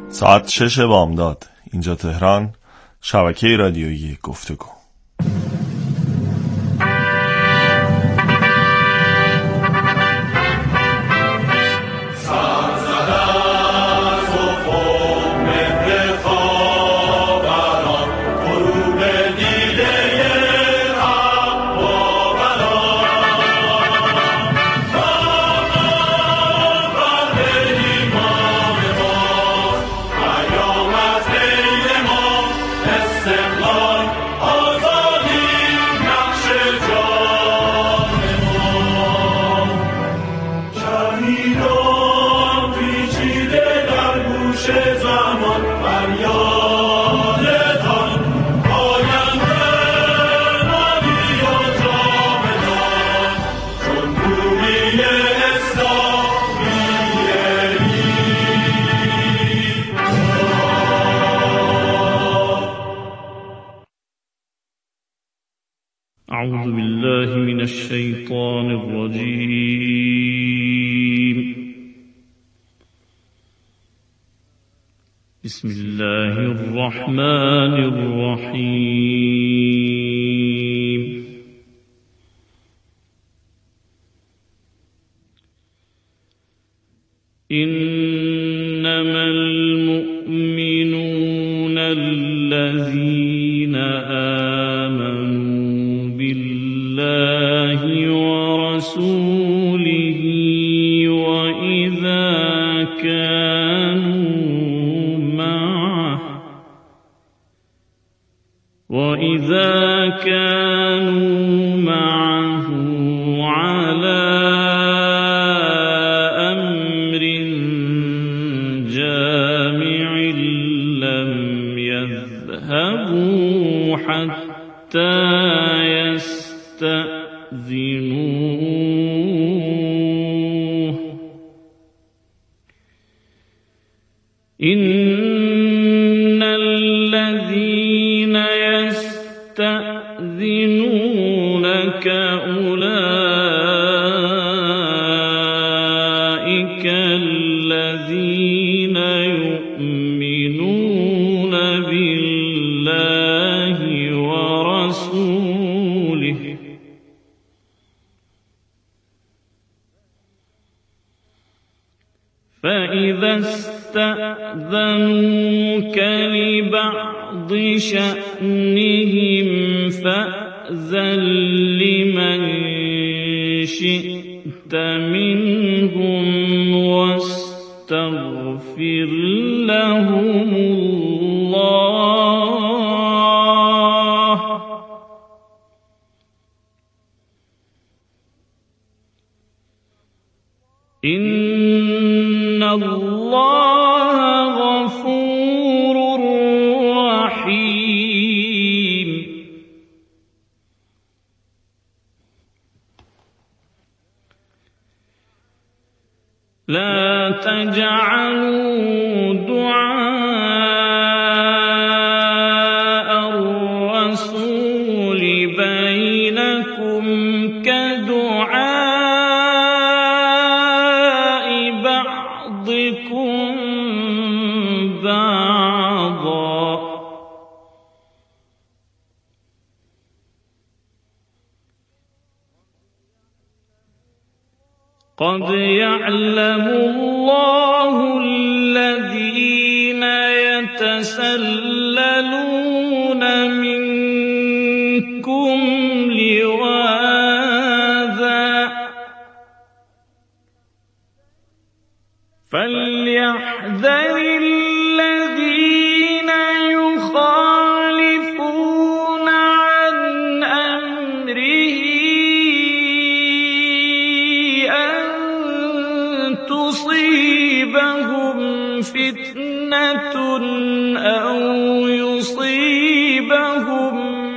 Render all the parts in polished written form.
ساعت 6 بامداد. اینجا تهران، شبکه رادیویی گفتگو. أعوذ بالله من الشيطان الرجيم. بسم الله الرحمن الرحيم. إنما المؤمنون الذين آمنوا بالله ورسوله وإذا كانوا معه على أمر جامع لم يذهبوا حتى يستأذنوه. إن الذين يستأذنونك أولئك الذين يؤمنون بالله ورسوله فإذا استأذنوك لبعض شأنهم فأذن لمن شئت منهم واستغفر لهم الله. إن الله غفور رحيم. لا تجعلوا دعاء الرسول بينكم كدعاء بعضكم بعضا. قد يعلم الله الذين يتسللون منكم لواذا فليحذر الذين يخالفون عن أمره تصيبهم فتنة أو يصيبهم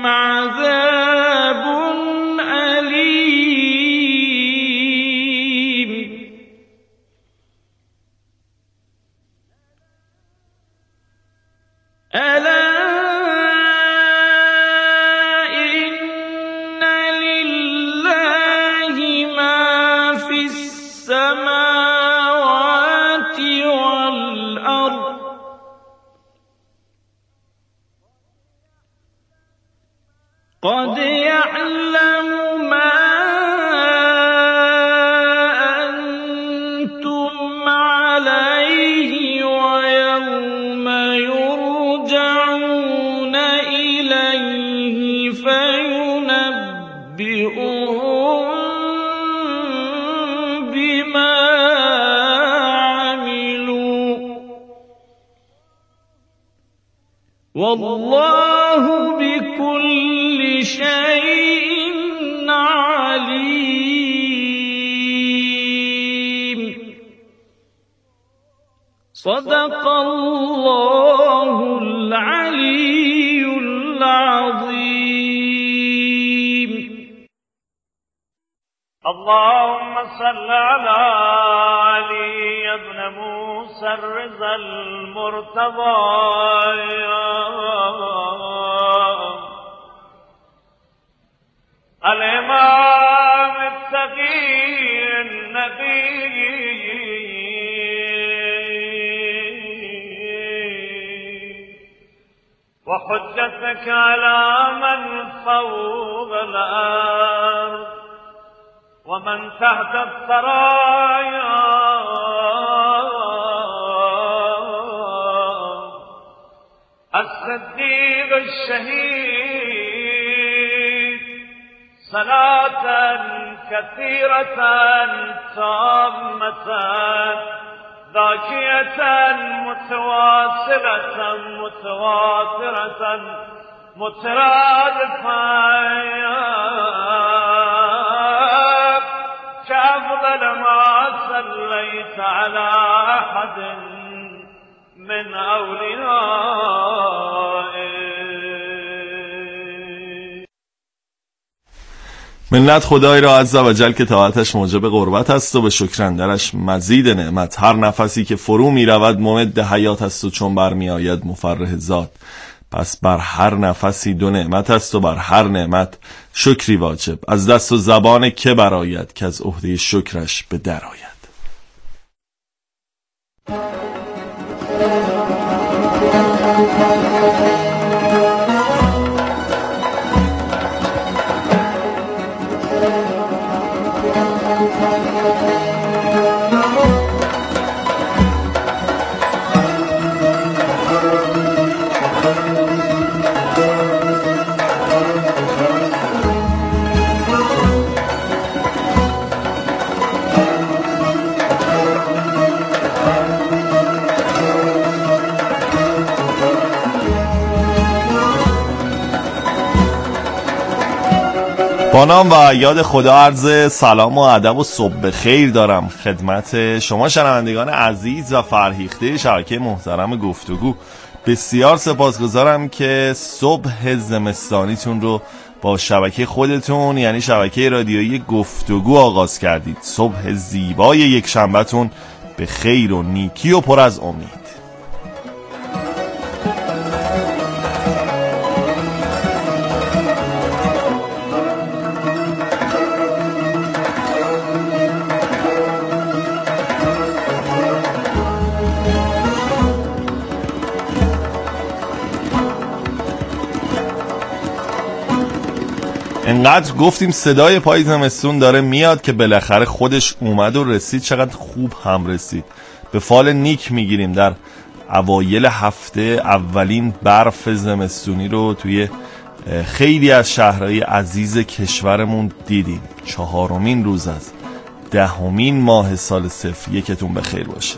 عذاب أليم. ألا إن لله ما في السماوات والأرض قد يعلم ما أنتم عليه ويوم يرجعون إليه فينبئهم بما عملوا والله بكل شيء عليم. صدق الله العلي العظيم. اللهم صل على علي بن موسى الرضا المرتضى الإمام التقي النبي وحجتك على من فوق الأرض ومن تحت الثرايا الصديق الشهيد صلاة كثيرة تامة ذاكية متواصلة متواترة مترادفة كأفضل ما صليت على أحد من أوليائك. منت خدای را عز و جل که طاعتش موجب قربت است و به شکرندرش مزید نعمت. هر نفسی که فرو می رود ممد حیات است و چون برمی آید مفرح ذات. پس بر هر نفسی دو نعمت است و بر هر نعمت شکری واجب. از دست و زبان که براید که از عهده شکرش به در آید. با نام و یاد خدا عرض سلام و ادب و صبح بخیر دارم خدمت شما شنوندگان عزیز و فرهیخته شبکه محترم گفتگو. بسیار سپاسگزارم که صبح زمستانیتون رو با شبکه خودتون یعنی شبکه رادیویی گفتگو آغاز کردید. صبح زیبای یک شنبهتون به خیر و نیکی و پر از امید. انقدر گفتیم صدای پای زمستون داره میاد که بالاخره خودش اومد و رسید. چقدر خوب هم رسید. به فال نیک میگیریم. در اوایل هفته اولین برف زمستونی رو توی خیلی از شهرهای عزیز کشورمون دیدیم. 4مین روز از 10مین ماه سال 01 بخیر باشه.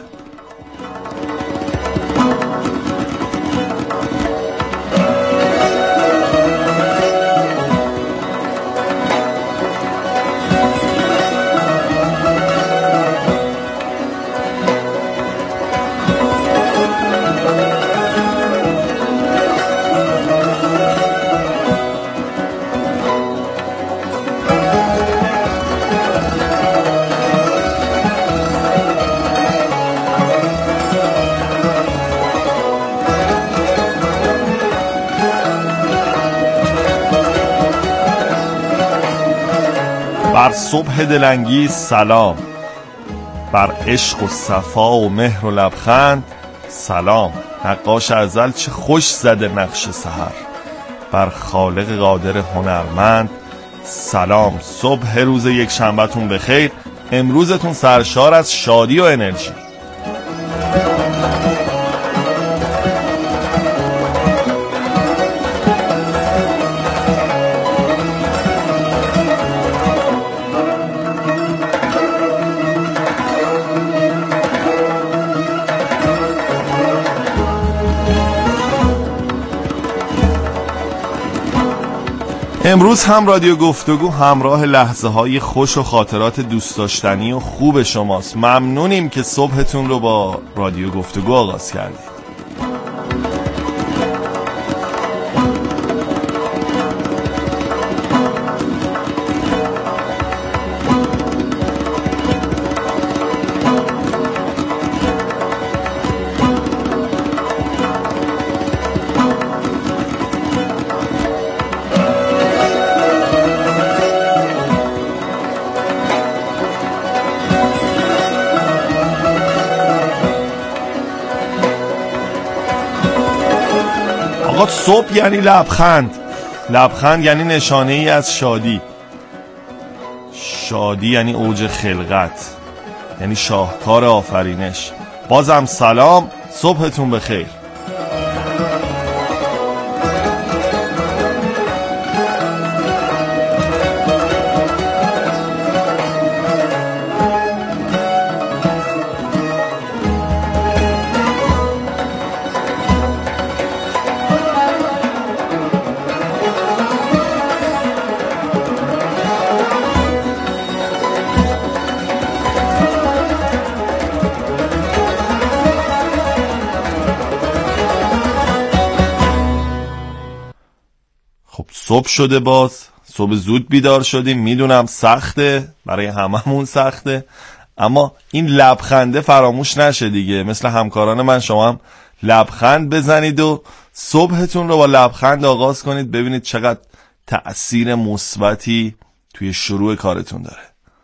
بر صبح دلانگیز سلام، بر عشق و صفا و مهر و لبخند سلام. نقاش ازل چه خوش زده نقش سحر، بر خالق قادر هنرمند. سلام، صبح روز یک شنبهتون بخیر. امروزتون سرشار از شادی و انرژی. امروز هم رادیو گفتگو همراه لحظه های خوش و خاطرات دوست داشتنی و خوب شماست. ممنونیم که صبحتون رو با رادیو گفتگو آغاز کردید. صبح یعنی لبخند. لبخند یعنی نشانه ای از شادی. شادی یعنی اوج خلقت، یعنی شاهکار آفرینش. بازم سلام، صبحتون بخیر. صبح شده، باز صبح زود بیدار شدیم. میدونم سخته، برای هممون سخته، اما این لبخنده فراموش نشه دیگه. مثل همکاران من شما هم لبخند بزنید و صبحتون رو با لبخند آغاز کنید. ببینید چقدر تأثیر مثبتی توی شروع کارتون داره.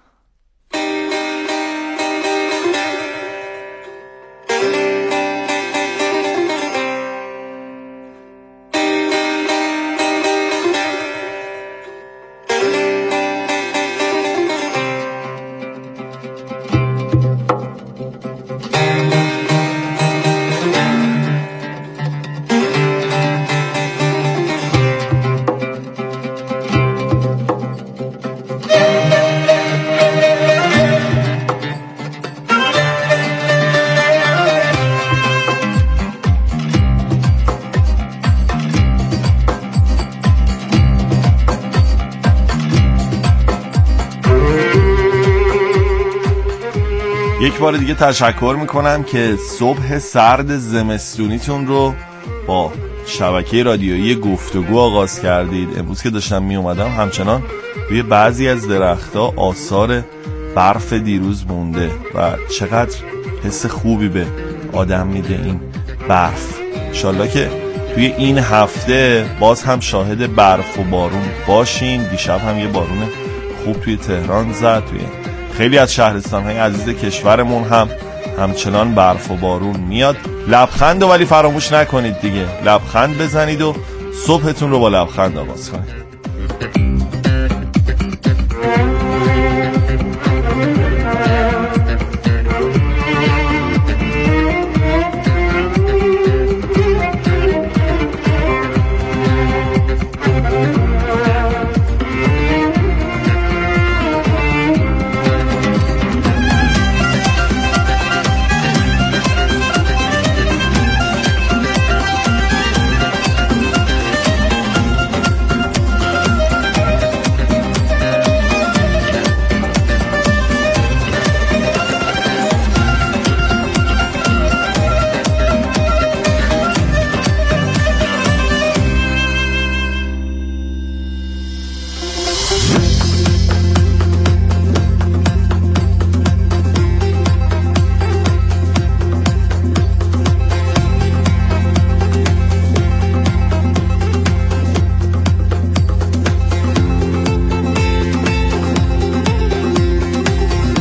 یک بار دیگه تشکر میکنم که صبح سرد زمستونیتون رو با شبکه رادیویی گفتگو آغاز کردید. امروز که داشتم می اومدم همچنان روی بعضی از درخت‌ها آثار برف دیروز مونده و چقدر حس خوبی به آدم میده این برف. انشالله که توی این هفته باز هم شاهد برف و بارون باشیم. دیشب هم یه بارون خوب توی تهران زد. توی خیلی از شهرستان‌های عزیز کشورمون هم همچنان برف و بارون میاد. لبخند ولی فراموش نکنید دیگه. لبخند بزنید و صبحتون رو با لبخند آغاز کنید.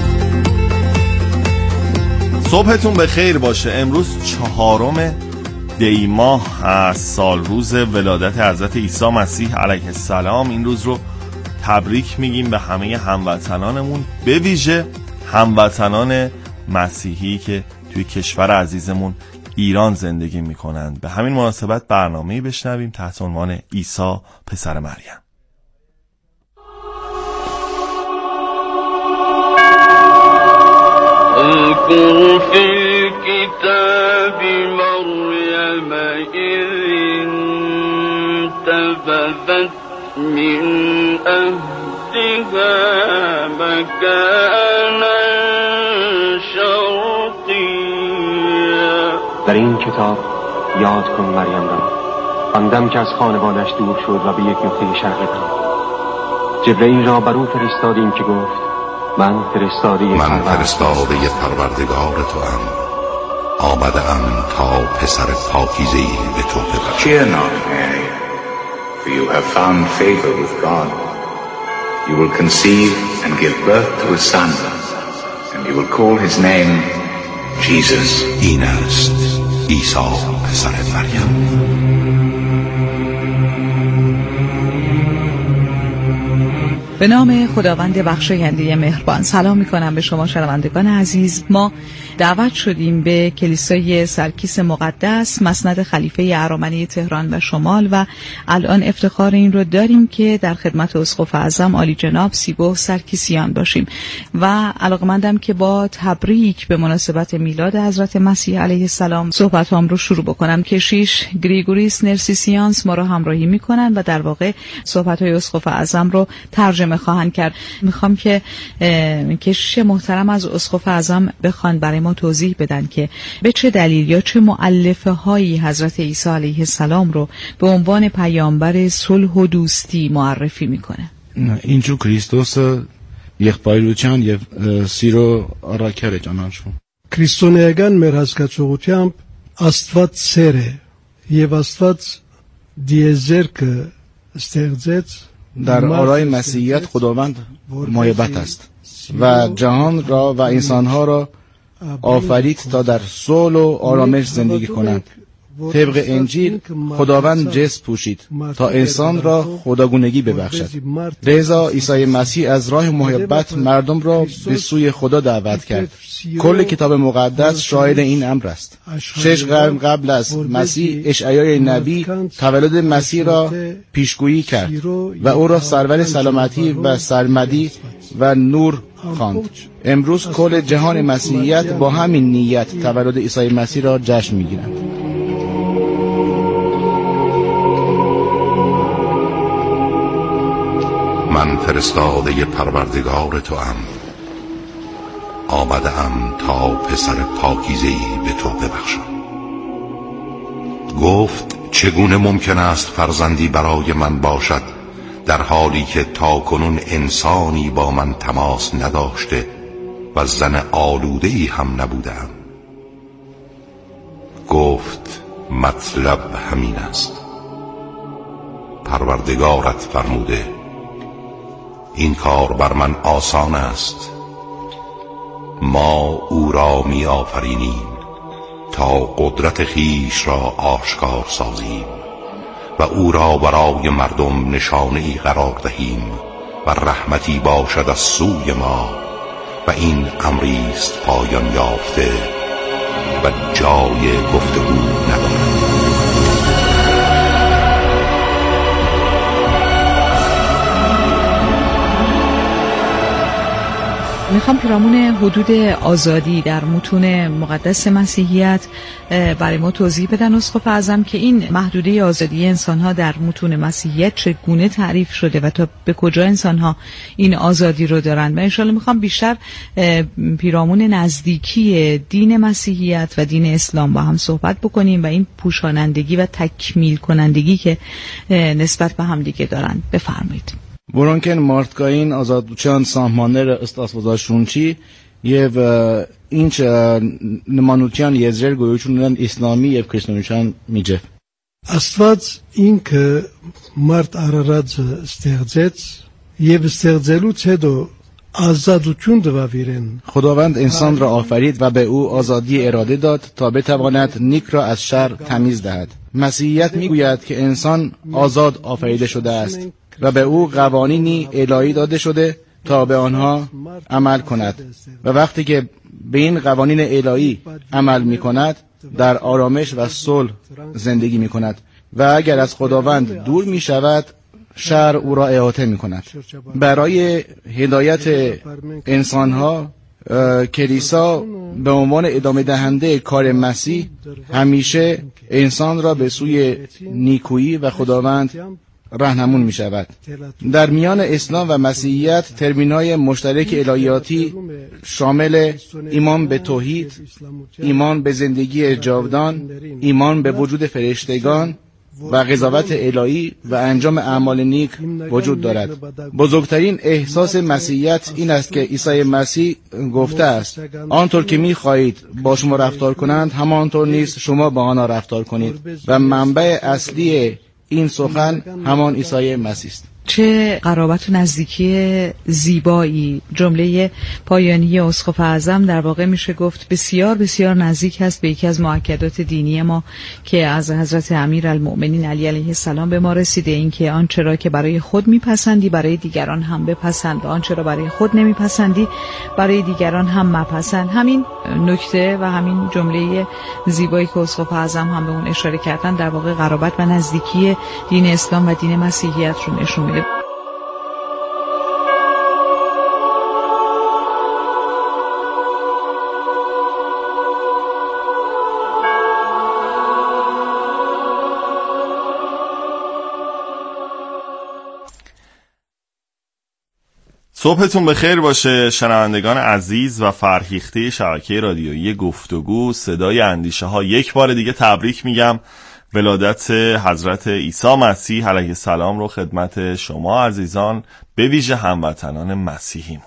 صبحتون بخیر باشه. امروز 4 دی ماه از سال روز ولادت حضرت عیسی مسیح علیه السلام این روز رو تبریک میگیم به همه هموطنانمون، به ویژه هموطنان مسیحی که توی کشور عزیزمون ایران زندگی میکنند. به همین مناسبت برنامه‌ای بشنویم تحت عنوان عیسی پسر مریم. اذكر في الكتاب مريم إذ انتبذت من أهلها مكانا شرقيا. در این کتاب یاد کن مریم را، آندم که از خانوادش دور شد و به یک نقطه شرقی رفت. جبرئیل را بر او فرستادیم که گفت من فرستاده پروردگار تو ام، آمده ام تا پسر پاکیزه‌ای به تو ببخشم. Fear not, Mary, for you have found favor with God. You will conceive and give birth to a son, and you will call his name Jesus. این است عیسی پسر مریم. به نام خداوند بخشاینده مهربان. سلام میکنم به شما شنوندگان عزیز. ما دعوت شدیم به کلیسای سرکیس مقدس مسند خلیفه ارامنه تهران و شمال و الان افتخار این رو داریم که در خدمت اسقف اعظم عالی جناب سیبو سرکیسیان باشیم و علاقمندم که با تبریک به مناسبت میلاد حضرت مسیح علیه السلام صحبتام رو شروع بکنم. کشیش گریگوریس نرسیسیانس ما رو همراهی میکنن و در واقع صحبت‌های اسقف اعظم رو ترجمه خواهند کرد. میخوام که کشیش محترم از اسقف اعظم بخوان برای ما توضیح بدن که به چه دلیل یا چه مؤلفه هایی حضرت عیسی علیه السلام رو به عنوان پیامبر صلح و دوستی معرفی میکنه. اینجور کریستوس یک پایلوچان یک سیرو راکره جانانشون Քրիստոնեական մեր հասկացողությամբ Աստված սեր է եւ Աստված դիեզերքը ստեղծեց. در آرای مسیحیت خداوند محبت است و جهان را و انسانها را آفرید تا در صلح و آرامش زندگی کنند. طبق انجیل خداوند جسم پوشید تا انسان را خداگونگی ببخشد. لذا عیسی مسیح از راه محبت مردم را به سوی خدا دعوت کرد. کل کتاب مقدس شاهد این امر است. 6 قرن قبل از مسیح اشعیا نبی تولد مسیح را پیشگویی کرد و او را سرور سلامتی و سرمدی و نور خواند. امروز کل جهان مسیحیت با همین نیت تولد عیسی مسیح را جشن می‌گیرند. من فرستاده پروردگار تو ام، آمده ام تا پسر پاکیزه‌ای به تو ببخشم. گفت چگونه ممکن است فرزندی برای من باشد در حالی که تا کنون انسانی با من تماس نداشته و زن آلوده‌ای هم نبودم. گفت مطلب همین است. پروردگارت فرموده این کار بر من آسان است. ما او را می آفرینیم تا قدرت خیش را آشکار سازیم و او را برای مردم نشانه‌ای قرار دهیم و رحمتی باشد از سوی ما و این امری است پایان یافته و جای گفتگو ندارد. میخوام پیرامون حدود آزادی در متون مقدس مسیحیت برای ما توضیح بدن اسقف اعظم که این محدوده آزادی انسانها در متون مسیحیت چگونه تعریف شده و تا به کجا انسانها این آزادی رو دارن و انشالله میخوام بیشتر پیرامون نزدیکی دین مسیحیت و دین اسلام با هم صحبت بکنیم و این پوشانندگی و تکمیل کنندگی که نسبت به هم دیگه دارن. بفرمایید. Որոնք մարդկային ազատության սահմանները ըստ Աստվածաշունչի եւ ինչ նմանության եզրեր գոյություն ունեն իսլամի եւ քրիստոնեության միջեւ. Աստված ինքը մարդ արարածը ստեղծեց եւ ստեղծելուց հետո azadություն dvaviren. خداوند انسان را آفرید و به او آزادی اراده داد تا بتواند نیک را از شر تمیز دهد. مسیحیت میگوید که انسان آزاد آفریده شده است و به او قوانینی الهی داده شده تا به آنها عمل کند و وقتی که به این قوانین الهی عمل می کند در آرامش و صلح زندگی می کند و اگر از خداوند دور می شود شر او را احاطه می کند. برای هدایت انسانها کلیسا به عنوان ادامه دهنده کار مسیح همیشه انسان را به سوی نیکویی و خداوند راهنمون می شود. در میان اسلام و مسیحیت ترمین‌های مشترک الهیاتی شامل ایمان به توحید، ایمان به زندگی جاودان، ایمان به وجود فرشتگان و قضاوت الهی و انجام اعمال نیک وجود دارد. بزرگترین احساس مسیحیت این است که عیسی مسیح گفته است آنطور که می‌خواهید با شما رفتار کنند همانطور نیز شما با آنها رفتار کنید و منبع اصلی این سخن همان عیسی مسیح است. چه قرابت و نزدیکی زیبایی. جمله پایانی اسقف اعظم در واقع میشه گفت بسیار بسیار نزدیک است به یکی از مؤکدات دینی ما که از حضرت امیرالمؤمنین علی علیه السلام به ما رسیده، این که آنچه را که برای خود میپسندی برای دیگران هم بپسند و آنچه را برای خود نمیپسندی برای دیگران هم مپسند. همین نکته و همین جمله زیبایی که اسقف اعظم هم به اون اشاره کردن در واقع قرابت و نزدیکی دین اسلام و دین مسیحیت رو نشون میده. صبحتون بخیر باشه شنوندگان عزیز و فرهیخته شبکه رادیویی گفتگو صدای اندیشه ها. یک بار دیگه تبریک میگم ولادت حضرت عیسی مسیح علیه السلام رو خدمت شما عزیزان به ویژه هموطنان مسیحیم.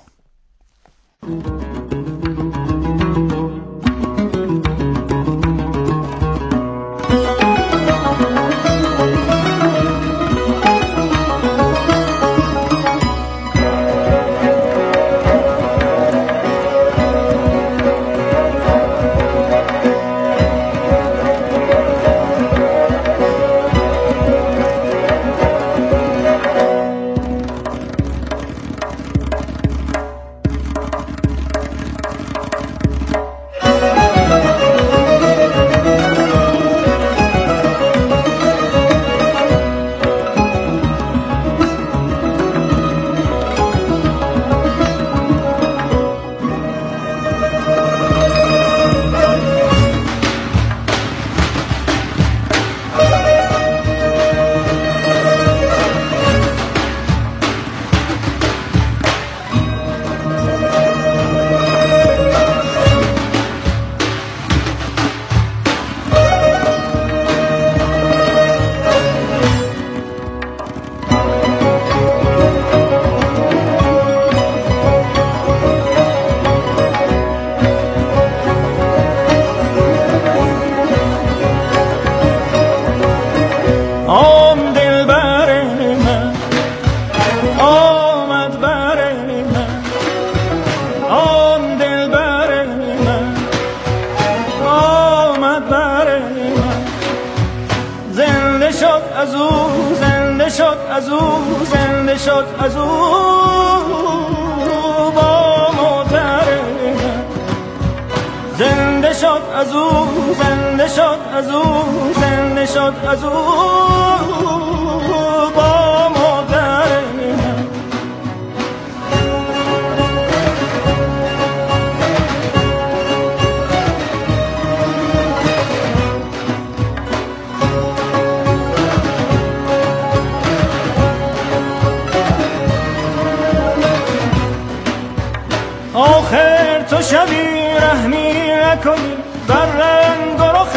آخر تو شبی رحمی نکنی بر رنگ و رخ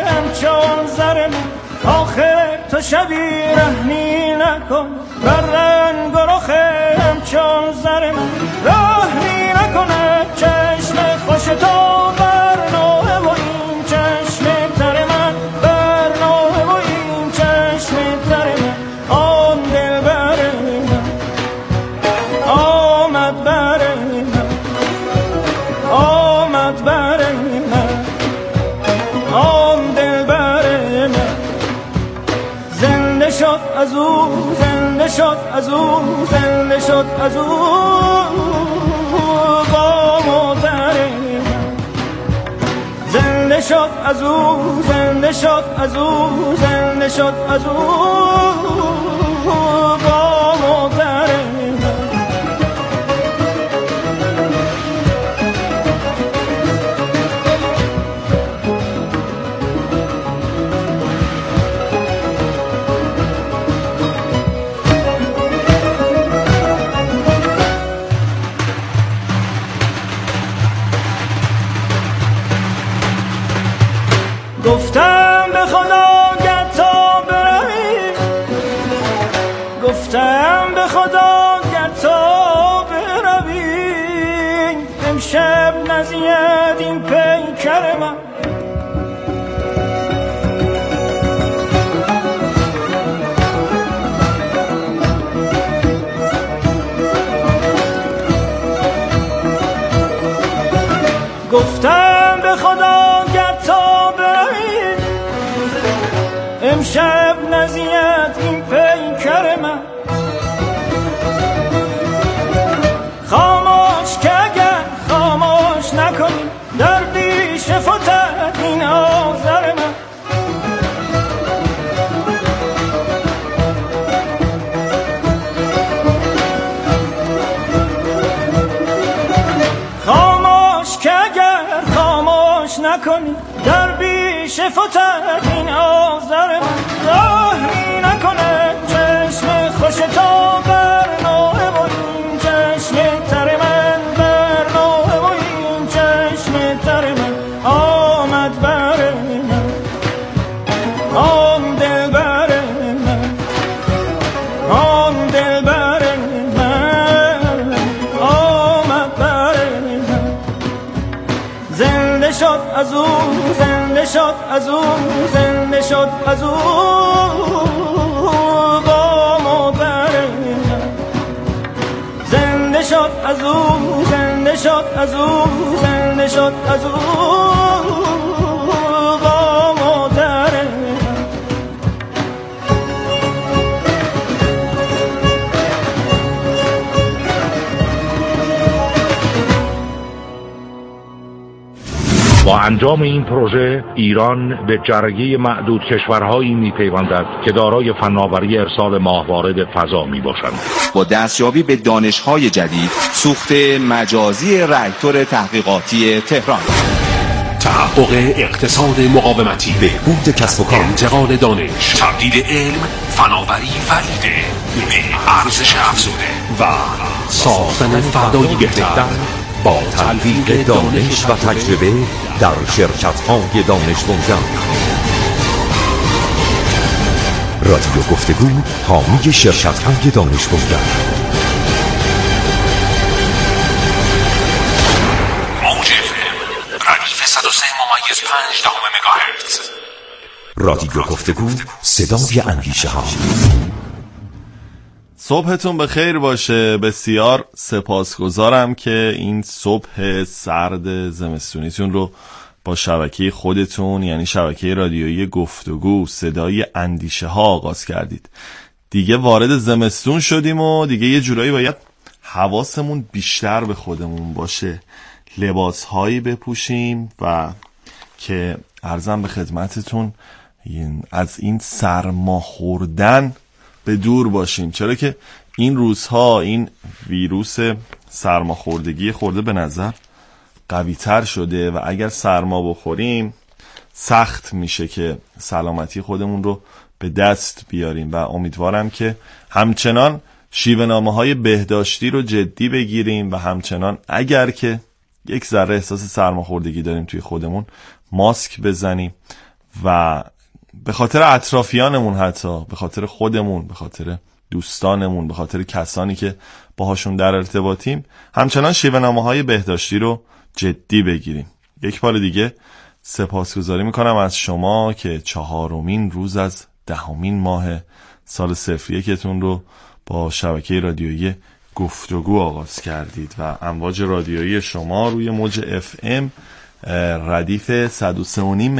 همچون زر من. آخر تو شبی رحمی نکن بر رنگ و رخ همچون زر من. رحمی نکنه چشم خوش تو بر نوه و این چشم تر من بر نوه و این چشم تر من. آن دل بر من آمد بر از او زنده شد از او زنده شد از او با مادر زنده شد از او زنده شد از او زنده شد از او با مادر گفتم به خدا گر تا بروی گفتم به خدا گر تا بروی امشب نزید این پیکر من گفتم به خدا گر تا بروی امشب نزید این پیکر من خاموش که اگر خاموش نکنی در پیش فتد این آذر من خاموش که اگر خاموش نکنی در پیش فتد این آذر من راهی نکنه چشم خوش تو بر نوه و این چشم تر من بر نوه و این چشم تر من آمد بر من آن دل بر من آن دل بر من آمد بر من زنده شد از او زنده شد از او زنده شد از او با مادر زنده شد از او زنده شد از او زنده شد از او با مادر با انجام این پروژه ایران به جرگه معدود کشورهایی می‌پیوندد که دارای فناوری ارسال ماهواره به فضا میباشند. با دستیابی به دانش‌های جدید سوخت مجازی راکتور تحقیقاتی تهران، تحقق اقتصاد مقاومتی، بهبود کسب و کار، انتقال دانش، تبدیل علم فناوری فریده به ارزش افزوده و ساختن فردایی بهتر با تلفیق دانش و تجربه در شرکت‌های دانش بنیان. رادیو گفتگو حامی شرکت‌های دانش بنیان. موج FM ردیف 103.5 مگاهرتز. رادیو گفتگو صدای اندیشه ها. صبحتون بخیر باشه. بسیار سپاسگزارم که این صبح سرد زمستونیتون رو با شبکه خودتون یعنی شبکه رادیویی گفتگو صدای اندیشه ها آغاز کردید. دیگه وارد زمستون شدیم و دیگه یه جورایی باید حواسمون بیشتر به خودمون باشه، لباس هایی بپوشیم و که عرضم به خدمتتون از این سرما خوردن به دور باشیم، چرا که این روزها این ویروس سرماخوردگی خورده به نظر قوی تر شده و اگر سرما بخوریم سخت میشه که سلامتی خودمون رو به دست بیاریم و امیدوارم که همچنان شیوه‌نامه‌های بهداشتی رو جدی بگیریم و همچنان اگر که یک ذره احساس سرماخوردگی داریم توی خودمون ماسک بزنیم و به خاطر اطرافیانمون، حتی به خاطر خودمون، به خاطر دوستانمون، به خاطر کسانی که باهاشون در ارتباطیم همچنان شیوه‌نامه‌های بهداشتی رو جدی بگیریم. یک بار دیگه سپاسگزاری میکنم از شما که 4مین روز از 10مین ماه سال 01تون رو با شبکه رادیویی گفتگو آغاز کردید و امواج رادیویی شما روی موج FM ردیف 103.5